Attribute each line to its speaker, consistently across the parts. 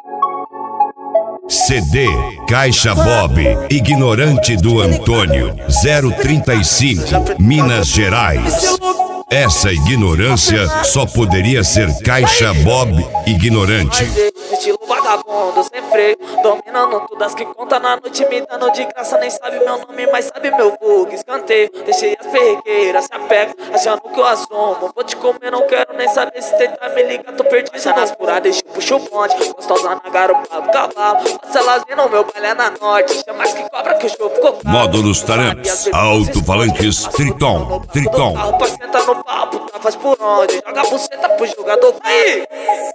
Speaker 1: CD Caixa Bob, Ignorante do Antônio, 035, Minas Gerais. Essa ignorância só poderia ser Caixa Bob Ignorante.
Speaker 2: Estilo vagabundo, sem freio, dominando tudo as que conta na noite, me dando de graça. Nem sabe meu nome, mas sabe meu bug. Escanteio, deixei as perrequeiras, se apega, achando que eu assumo. Vou te comer, não quero nem saber se tentar me ligar, tô perdido. Já nas puradas, puxo o bonde, gostosa na garupa do cavalo. Passa elas vindo, meu baile é na norte, chama mais que cobra que o show ficou claro.
Speaker 1: Módulos Taramps, alto-falantes, Triton.
Speaker 2: Pra sentar no papo, tá, faz por onde? Joga a buceta pro jogador. Aí!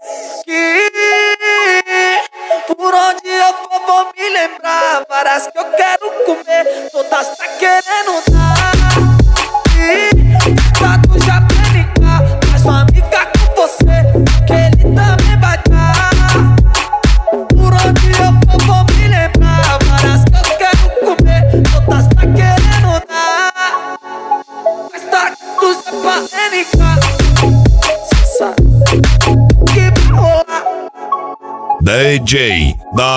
Speaker 2: Por onde eu for vou me lembrar várias que eu quero comer, todas tá querendo dar. Tá do Japenica, faz uma amiga com você, que ele também vai dar. Por onde eu for vou me lembrar várias que eu quero comer, todas tá querendo dar. Mas tá do Japenica, cê sabe que vai rolar.
Speaker 1: DJ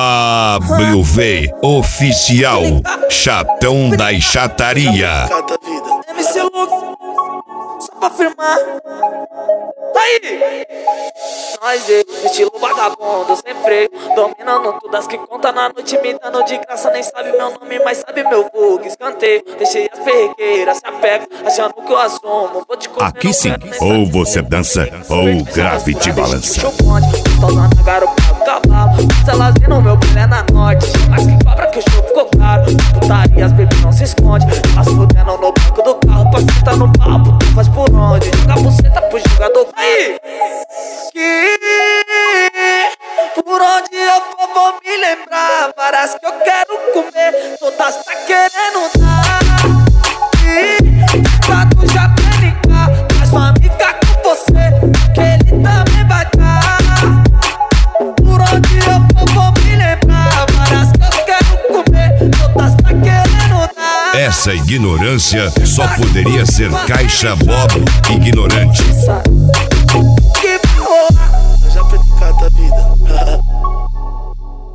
Speaker 1: WV Oficial, Chatão da Chataria.
Speaker 2: MC Luke, só pra firmar. Aí! Nós, estilo vagabundo, sem freio, dominando tudo as que conta na noite, me dando de graça. Nem sabe meu nome, mas sabe meu bug. Escanteio, deixei as perrequeiras, se apega, achando que eu assumo. Vou te comer,
Speaker 1: Aqui sim, ou você dança, ou o grave te balança.
Speaker 2: Gostosa na garupa do cavalo, se elas viram meu baile é na norte, mas que cobra que o show ficou caro. Putaria, as bebês não se esconde, as fudendo no banco do carro. Pra sentar no papo, tu faz por onde? Joga a buceta pro jogador. Aí! Por onde eu for vou me lembrar várias que eu quero comer, todas tá querendo dar. Tá do Japenica, faz uma amiga com você, que ele também vai dar. Por onde eu for vou me lembrar várias que eu quero comer, todas tá querendo dar.
Speaker 1: Essa ignorância só poderia ser Caixa Bob Ignorante.